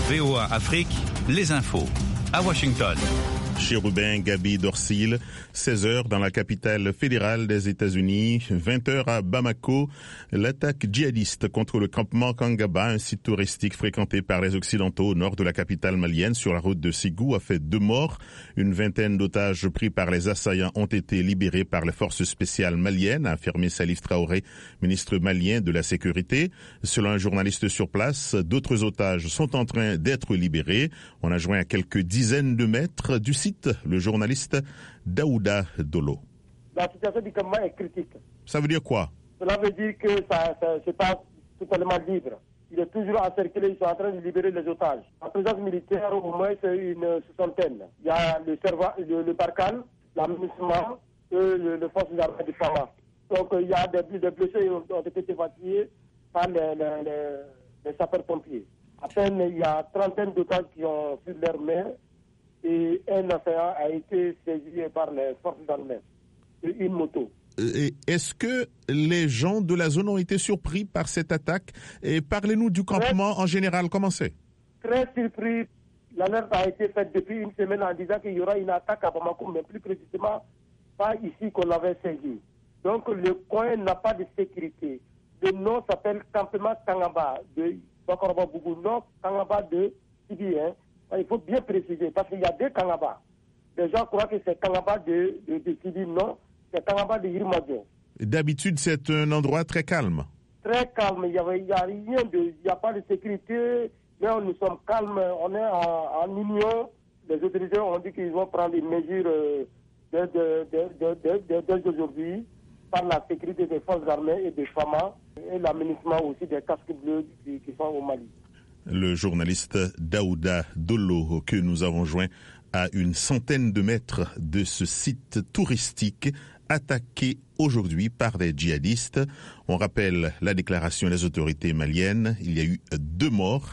VOA Afrique, les infos. À Washington. Chérubin Gaby Dorsil, 16h dans la capitale fédérale des États-Unis, 20h à Bamako. L'attaque djihadiste contre le campement Kangaba, un site touristique fréquenté par les Occidentaux au nord de la capitale malienne sur la route de Ségou, a fait 2 morts. Une vingtaine d'otages pris par les assaillants ont été libérés par les forces spéciales maliennes, a affirmé Salif Traoré, ministre malien de la Sécurité. Selon un journaliste sur place, d'autres otages sont en train d'être libérés. On a joint à quelques dizaines de mètres du site le journaliste Daouda Dolo. La situation du campement est critique. Ça veut dire quoi? Cela veut dire que c'est pas totalement libre. Il est toujours encerclé, ils sont en train de libérer les otages. La présence militaire, au moins, c'est une 60aine. Il y a le Barkhane, l'AMISMA et le forces armées du Fama. Donc il y a des blessés qui ont été évacués par les sapeurs-pompiers. À peine, il y a 30 d'otages qui ont sur leurs mains. Et un assaillant a été saisi par les forces armées. Une moto. Est-ce que les gens de la zone ont été surpris par cette attaque? Et parlez-nous du campement en général, comment c'est? Très surpris. L'alerte a été faite depuis une semaine en disant qu'il y aura une attaque à Bamako, mais plus précisément, pas ici qu'on l'avait saisi. Donc le coin n'a pas de sécurité. Le nom s'appelle Campement Kangaba de Bakaraba-Bougou, non Kangaba de Sibi. Il faut bien préciser, parce qu'il y a 2 Kangaba. Les gens croient que c'est Kangaba de Sibi, non, c'est Kangaba de Yirmadio. D'habitude, c'est un endroit très calme. Très calme, il n'y a pas de sécurité, mais nous sommes calmes, on est en union. Les autorités ont dit qu'ils vont prendre des mesures dès aujourd'hui par la sécurité des forces armées et des FAMA et l'aménagement aussi des casques bleus qui sont au Mali. Le journaliste Daouda Dolo, que nous avons joint à une centaine de mètres de ce site touristique attaqué aujourd'hui par des djihadistes. On rappelle la déclaration des autorités maliennes. Il y a eu 2 morts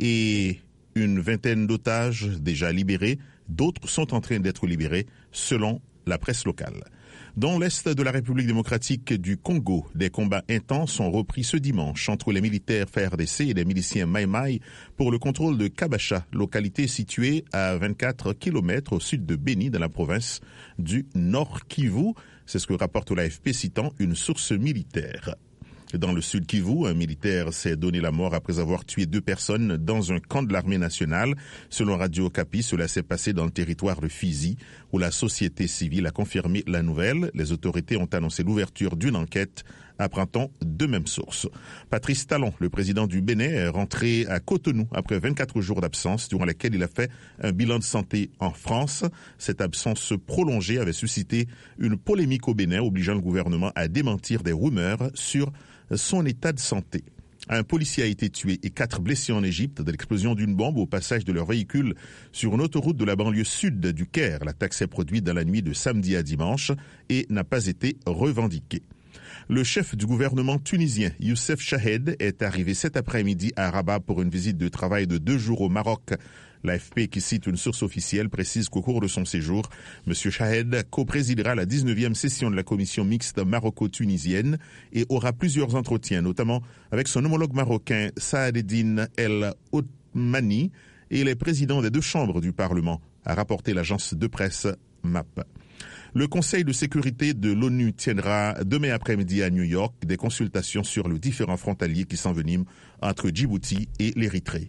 et une vingtaine d'otages déjà libérés. D'autres sont en train d'être libérés selon la presse locale. Dans l'est de la République démocratique du Congo, des combats intenses ont repris ce dimanche entre les militaires FARDC et les miliciens Maï-Maï pour le contrôle de Kabacha, localité située à 24 km au sud de Béni, dans la province du Nord Kivu. C'est ce que rapporte l'AFP citant une source militaire. Dans le sud Kivu, un militaire s'est donné la mort après avoir tué 2 personnes dans un camp de l'armée nationale. Selon Radio Okapi, cela s'est passé dans le territoire de Fizi, où la société civile a confirmé la nouvelle. Les autorités ont annoncé l'ouverture d'une enquête, apprend-on de même source. Patrice Talon, le président du Bénin, est rentré à Cotonou après 24 jours d'absence, durant lesquels il a fait un bilan de santé en France. Cette absence prolongée avait suscité une polémique au Bénin, obligeant le gouvernement à démentir des rumeurs sur son état de santé. Un policier a été tué et 4 blessés en Égypte de l'explosion d'une bombe au passage de leur véhicule sur une autoroute de la banlieue sud du Caire. L'attaque s'est produite dans la nuit de samedi à dimanche et n'a pas été revendiquée. Le chef du gouvernement tunisien, Youssef Chahed, est arrivé cet après-midi à Rabat pour une visite de travail de 2 jours au Maroc. L'AFP, qui cite une source officielle, précise qu'au cours de son séjour, M. Chahed co-présidera la 19e session de la commission mixte maroco-tunisienne et aura plusieurs entretiens, notamment avec son homologue marocain Saadedine El Othmani et les présidents des 2 chambres du Parlement, a rapporté l'agence de presse MAP. Le Conseil de sécurité de l'ONU tiendra demain après-midi à New York des consultations sur les différents frontaliers qui s'enveniment entre Djibouti et l'Érythrée.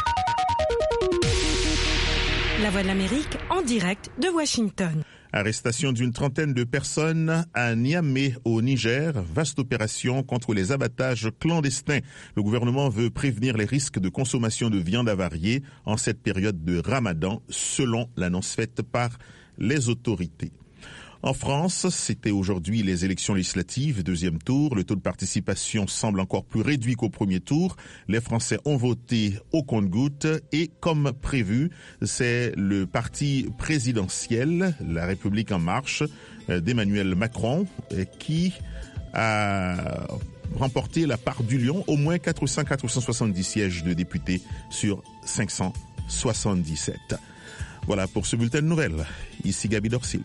La Voix de l'Amérique en direct de Washington. Arrestation d'une 30aine de personnes à Niamey au Niger. Vaste opération contre les abattages clandestins. Le gouvernement veut prévenir les risques de consommation de viande avariée en cette période de Ramadan, selon l'annonce faite par les autorités. En France, c'était aujourd'hui les élections législatives, 2e tour. Le taux de participation semble encore plus réduit qu'au premier tour. Les Français ont voté au compte-gouttes et, comme prévu, c'est le parti présidentiel, La République en marche, d'Emmanuel Macron, qui a remporté la part du lion, au moins 470 sièges de députés sur 577. Voilà pour ce bulletin de nouvelles. Ici Gaby Dorsil.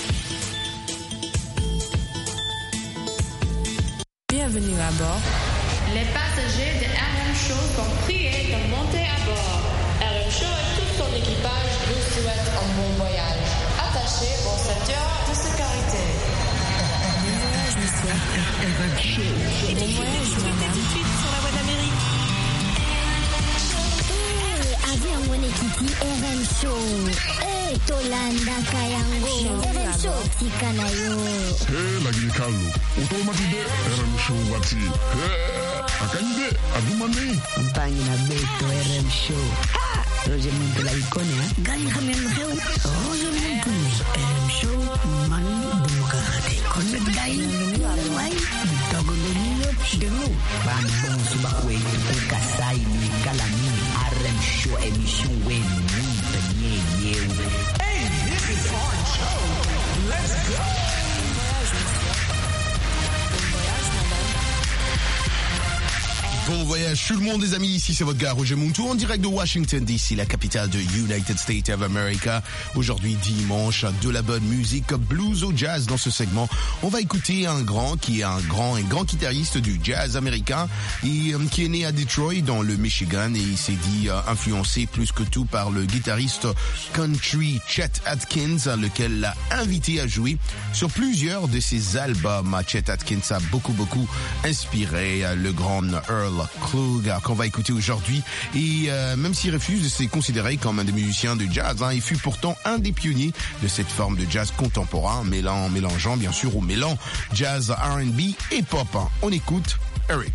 Bienvenue à bord Les passagers de RM Show sont priés de monter à bord. RM Show et tout son équipage vous souhaitent un bon voyage. Attachez vos ceintures de sécurité. RM Show. Et bon voyage, madame. Tout de suite sur la voie de l'Amérique. Avion mwenyekiti RM Show. Tolanda kayango. RM Show tikanayo. Lagi kalu. Utomatide RM Show wati. Akande adumane. Mpangi na beto RM Show. Roger Muntu la ikone ha. Gani khamel kheu. Roger Muntu RM Show man demokrati. Konnet gai. Wai. Togolonyo denu. Ban bon subakwe kasai ni kalami. RM Show émission wen ni penye yeu. Hey, this is Foreign Show. Let's go. Bon voyage tout le monde les amis, ici c'est votre gars Roger Muntu en direct de Washington DC, la capitale de United States of America. Aujourd'hui dimanche, de la bonne musique blues au jazz dans ce segment. On va écouter un grand guitariste du jazz américain et qui est né à Detroit dans le Michigan et il s'est dit influencé plus que tout par le guitariste country Chet Atkins, lequel l'a invité à jouer sur plusieurs de ses albums. Chet Atkins a beaucoup inspiré le grand Earl Klugh qu'on va écouter aujourd'hui et même s'il refuse de se considérer comme un des musiciens de jazz, il fut pourtant un des pionniers de cette forme de jazz contemporain, mélangeant bien sûr au mélange jazz, R&B et pop. On écoute Eric.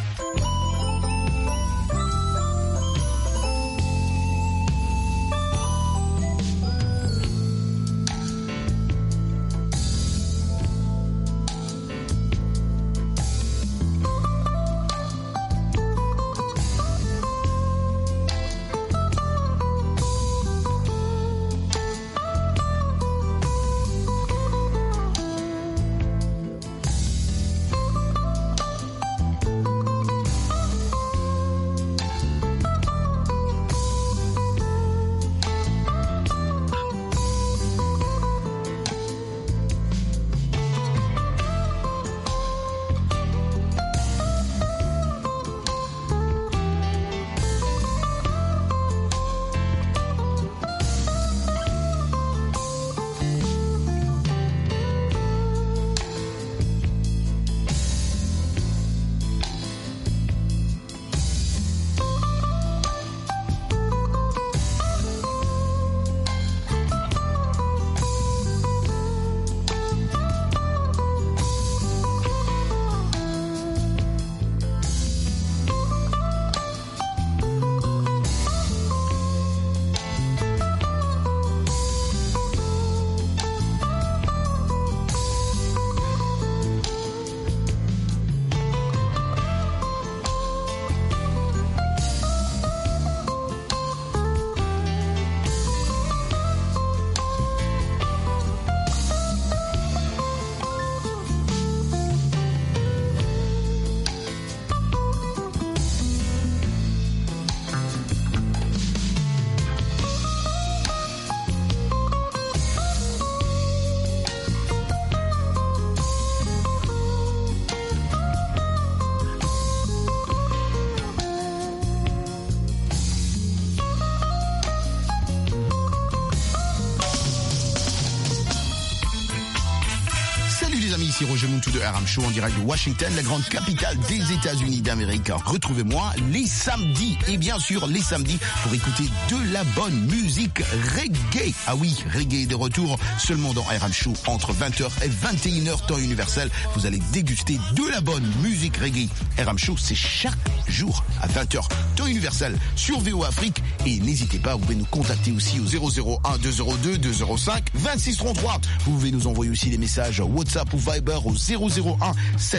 Ici Roger Muntu de RM Show en direct de Washington, la grande capitale des États-Unis d'Amérique. Retrouvez-moi les samedis, et bien sûr les samedis, pour écouter de la bonne musique reggae. Ah oui, reggae est de retour seulement dans RM Show entre 20h et 21h temps universel. Vous allez déguster de la bonne musique reggae. RM Show, c'est chaque jour à 20h temps universel sur VO Afrique. Et n'hésitez pas, vous pouvez nous contacter aussi au 001 202 205 2633. Vous pouvez nous envoyer aussi des messages WhatsApp ou Viber au 001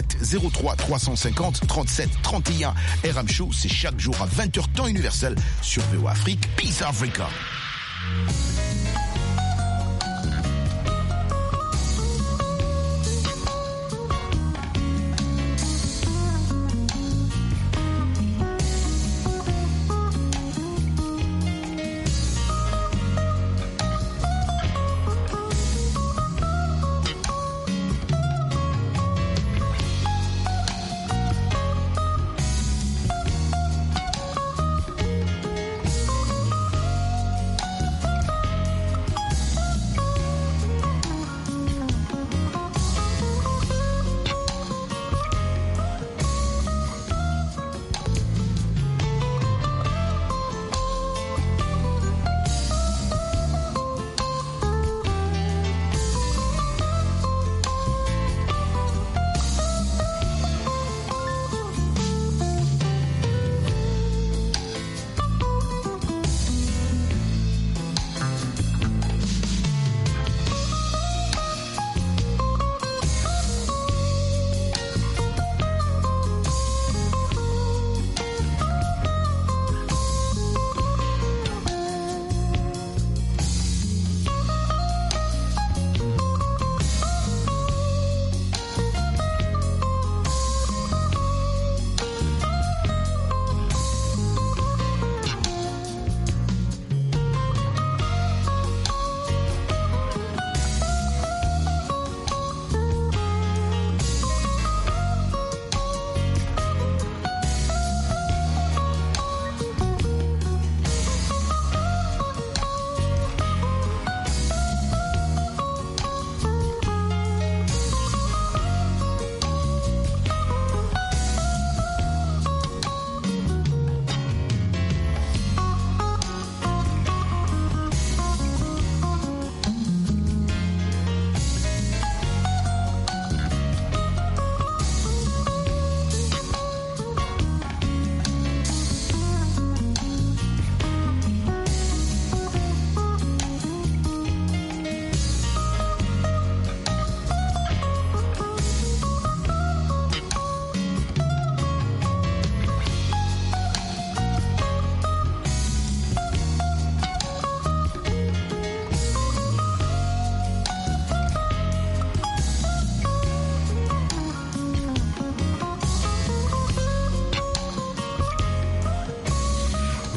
703 350 37 31. RM Show, c'est chaque jour à 20h temps universel sur VO Afrique. Peace Africa.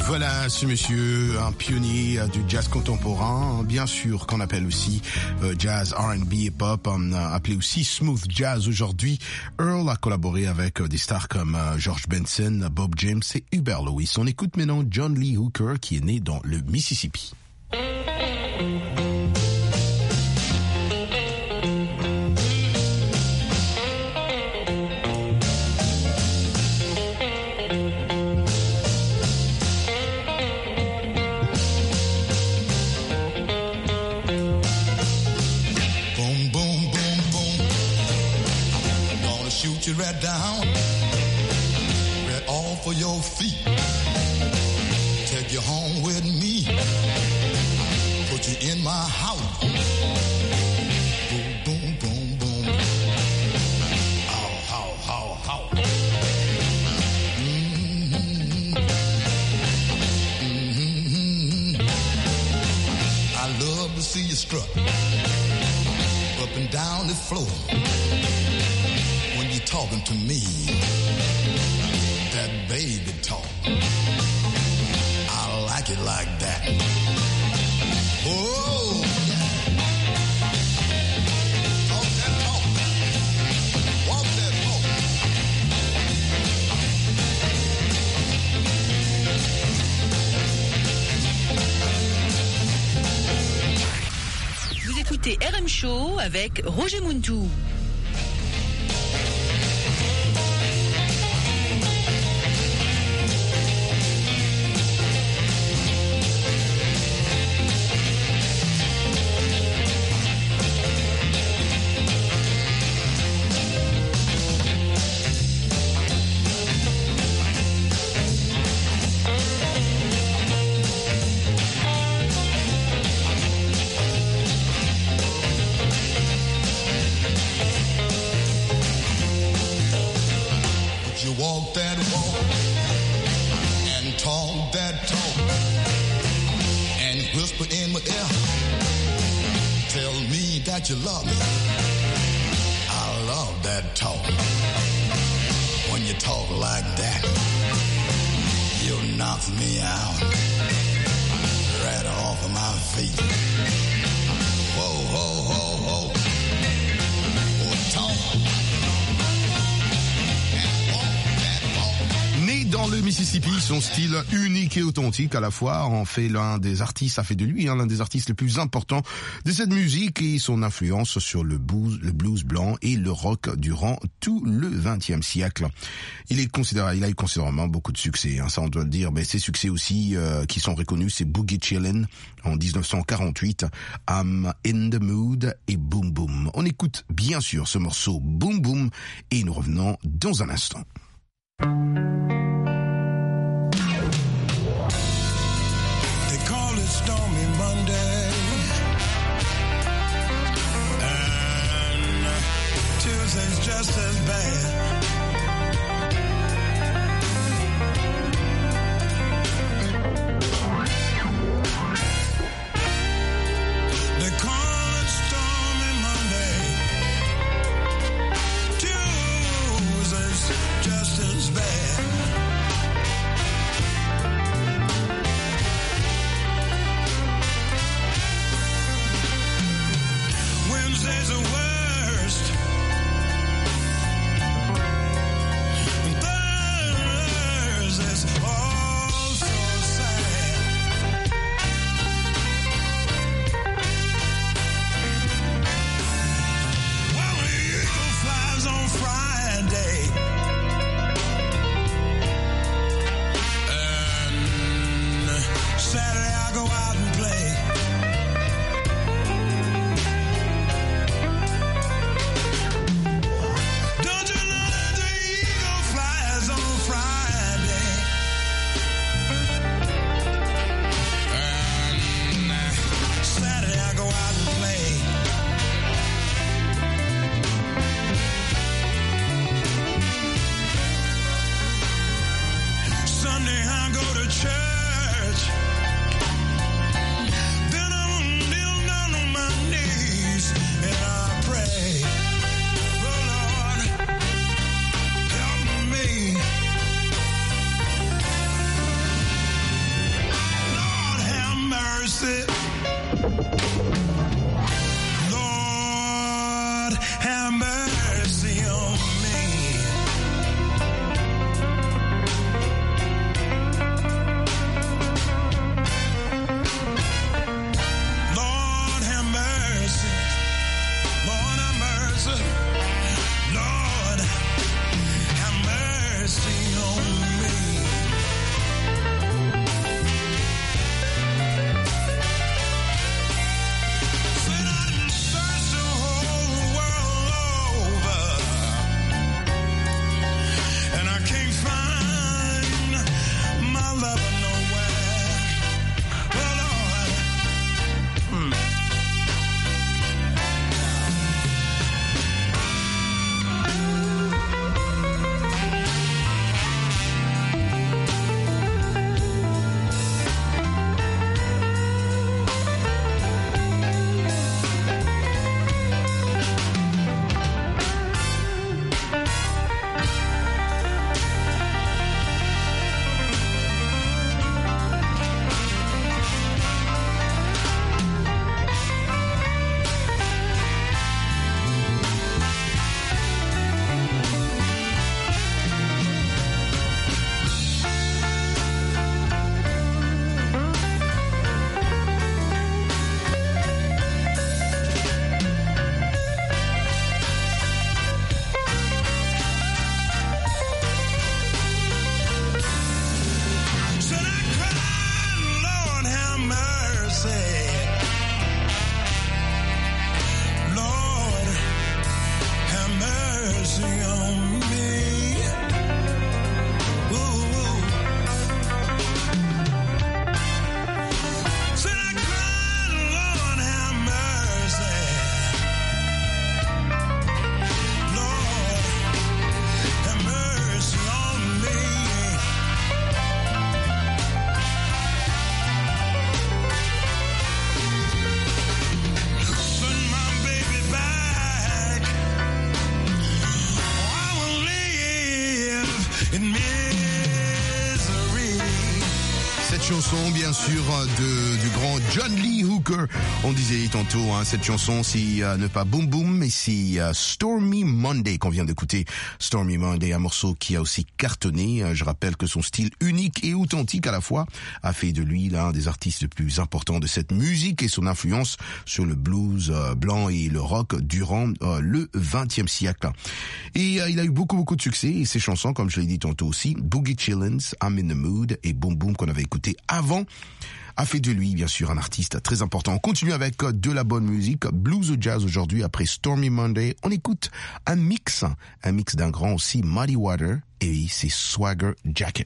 Voilà ce monsieur, un pionnier du jazz contemporain, bien sûr qu'on appelle aussi jazz, R&B et pop, appelé aussi smooth jazz aujourd'hui. Earl a collaboré avec des stars comme George Benson, Bob James et Hubert Lewis. On écoute maintenant John Lee Hooker qui est né dans le Mississippi. Right down, right off of your feet. Take you home with me. Put you in my house. Boom, boom, boom, boom. How, how, how, how. Mm-hmm. Mm-hmm. I love to see you strut up and down the floor. Talking to me, that baby talk. I like it like that. Oh, yeah. Talk that talk. Walk that walk. Vous écoutez RM Show avec Roger Muntou. Walk that walk and talk that talk and whisper in my ear. Tell me that you love me. I love that talk. When you talk like that, you knock me out right off of my feet. Whoa, whoa, whoa, whoa. Oh, talk. Né dans le Mississippi, son style unique et authentique à la fois en fait l'un des artistes, ça fait de lui l'un des artistes les plus importants de cette musique et son influence sur le blues blanc et le rock durant tout le XXe siècle. Il a eu considérablement beaucoup de succès, ça on doit le dire, mais ses succès aussi qui sont reconnus, c'est Boogie Chillin' en 1948, I'm in the Mood et Boom Boom. On écoute bien sûr ce morceau Boom Boom et nous revenons dans un instant. Stormy Monday and Tuesday's just as bad. They call it Stormy Monday. Tuesday's just as bad. Wednesday's the worst. Thursday's oh so sad. Well, the eagle flies on Friday. And Saturday I go out and play. chanson, bien sûr, du grand John Lee Hooker. On disait tantôt, cette chanson, c'est ne pas Boom Boom, mais c'est Stormy Monday qu'on vient d'écouter. Stormy Monday, un morceau qui a aussi cartonné. Je rappelle que son style unique et authentique à la fois a fait de lui l'un des artistes les plus importants de cette musique et son influence sur le blues blanc et le rock durant le XXe siècle. Et il a eu beaucoup de succès et ses chansons, comme je l'ai dit tantôt aussi, Boogie Chillins, I'm in the Mood et Boom Boom qu'on avait écouté avant, a fait de lui, bien sûr, un artiste très important. On continue avec de la bonne musique, blues ou jazz aujourd'hui. Après Stormy Monday, on écoute un mix d'un grand aussi, Muddy Water, et c'est Swagger Jackin'.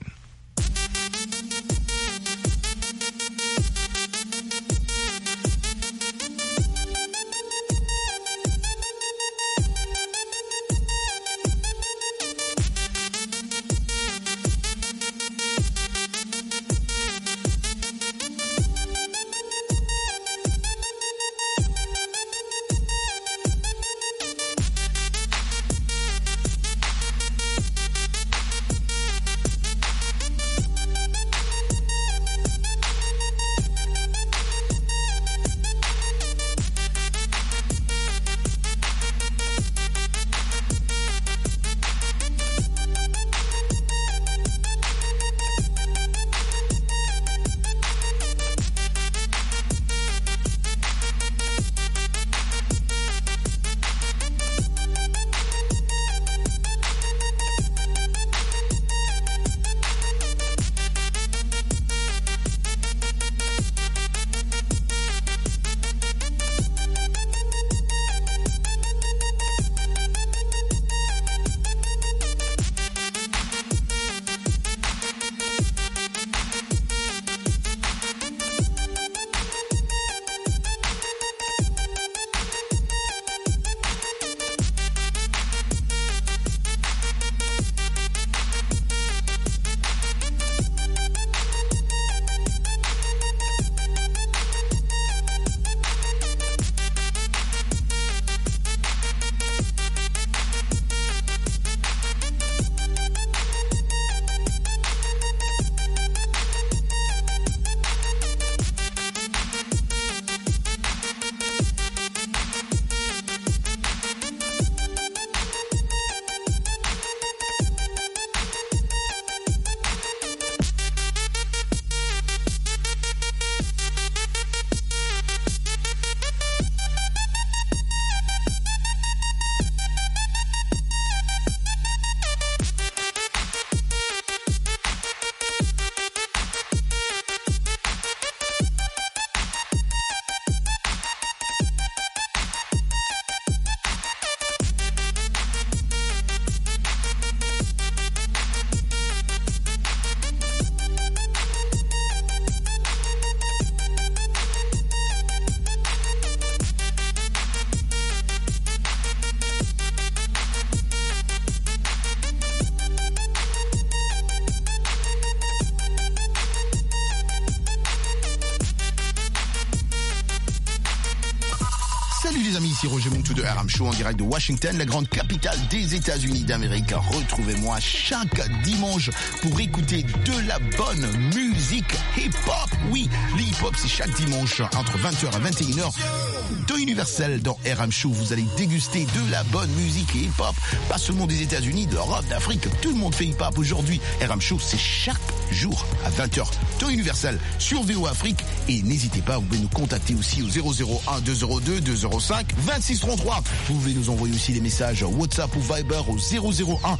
Ici Roger Montou de RM Show en direct de Washington, la grande capitale des États-Unis d'Amérique. Retrouvez-moi chaque dimanche pour écouter de la bonne musique hip-hop. Oui, le hip-hop c'est chaque dimanche entre 20h et 21h. De Universel dans RM Show, vous allez déguster de la bonne musique hip-hop. Pas seulement des États-Unis, d'Europe, d'Afrique, tout le monde fait hip-hop aujourd'hui. RM Show c'est chaque jour à 20h dans Universel sur VO Afrique. Et n'hésitez pas, vous pouvez nous contacter aussi au 001 202 205 2633. Vous pouvez nous envoyer aussi des messages WhatsApp ou Viber au 001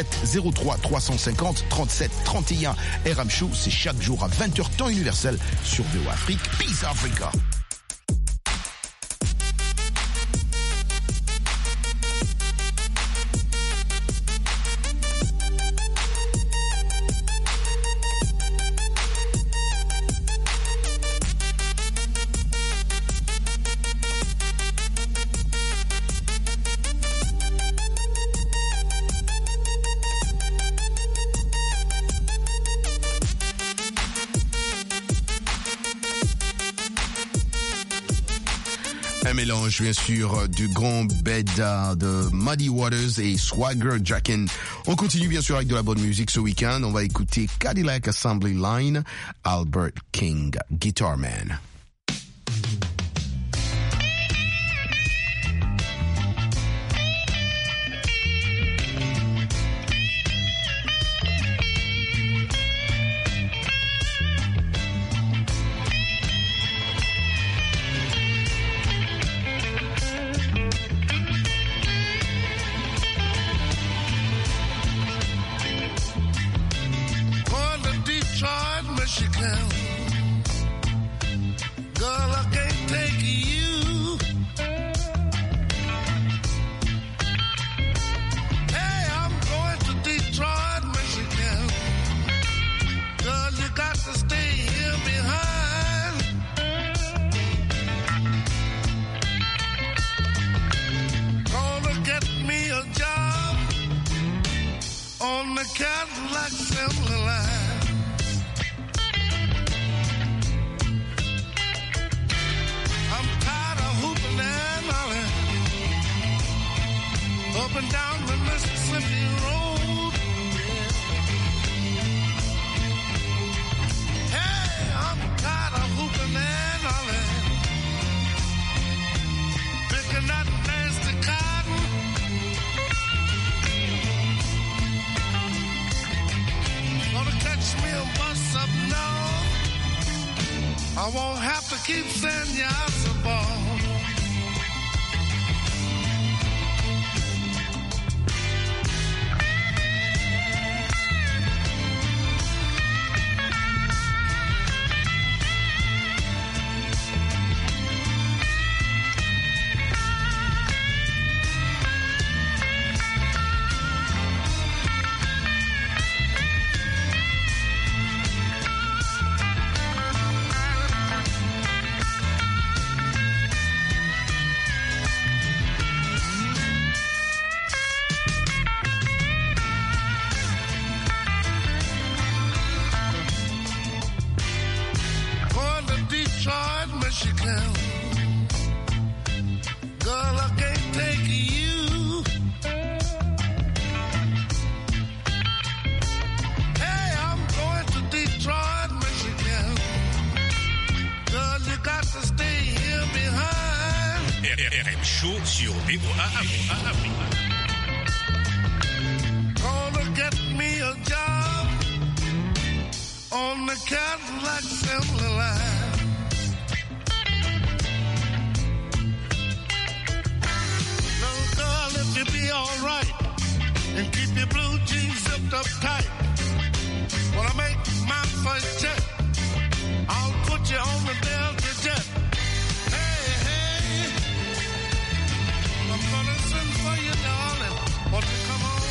703 350 37 31. RM Show, c'est chaque jour à 20h temps universel sur VO Afrique. Peace Africa. Un mélange, bien sûr, du grand bed de Muddy Waters et Swagger Jackin'. On continue bien sûr avec de la bonne musique ce week-end. On va écouter Cadillac Assembly Line, Albert King, Guitar Man. Michigan. Girl, I can't take you. Hey, I'm going to Detroit, Michigan. Girl, you got to stay here behind. Gonna get me a job on the Cadillac assembly line. Up and down the Mississippi Road. Hey, I'm tired of hooping and hollering, picking that nasty cotton. Gonna catch me a bus up north. I won't have to keep saying yes above. Michigan. Girl, I can't take you. Hey, I'm going to Detroit, Michigan. Girl, you got to stay here behind. RM Show sur VOA Afrique. Gonna get me a job on the Cadillac assembly line. You be alright and keep your blue jeans zipped up tight. When I make my first check, I'll put you on the Delta jet. Hey, hey, I'm gonna send for you, darling. Won't you come on?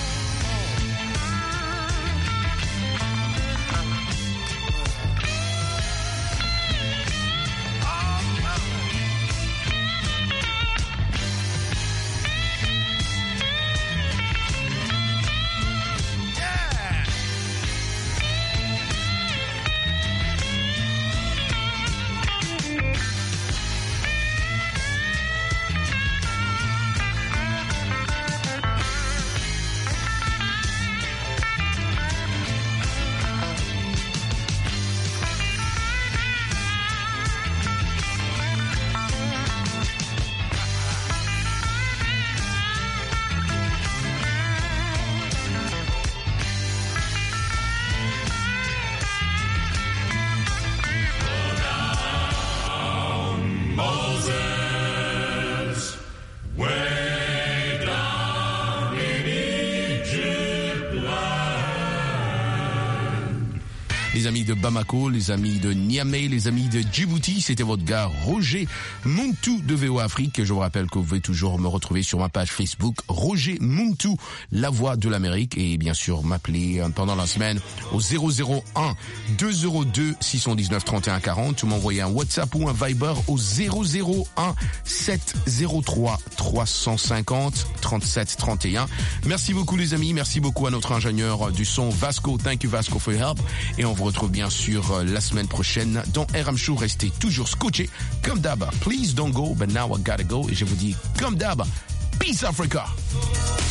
Les amis de Bamako, les amis de Niamey, les amis de Djibouti, c'était votre gars Roger Muntu de VOA Afrique. Je vous rappelle que vous pouvez toujours me retrouver sur ma page Facebook Roger Muntu, la voix de l'Amérique, et bien sûr m'appeler pendant la semaine au 001 202 619 31 40 ou m'envoyer un WhatsApp ou un Viber au 001 703 350 37 31. Merci beaucoup les amis, merci beaucoup à notre ingénieur du son Vasco. Thank you Vasco for your help. Et on vous retrouve bien sûr la semaine prochaine dans RM Show. Restez toujours scotchés comme d'hab. Please don't go, but now I gotta go. Et je vous dis comme d'hab, peace Africa.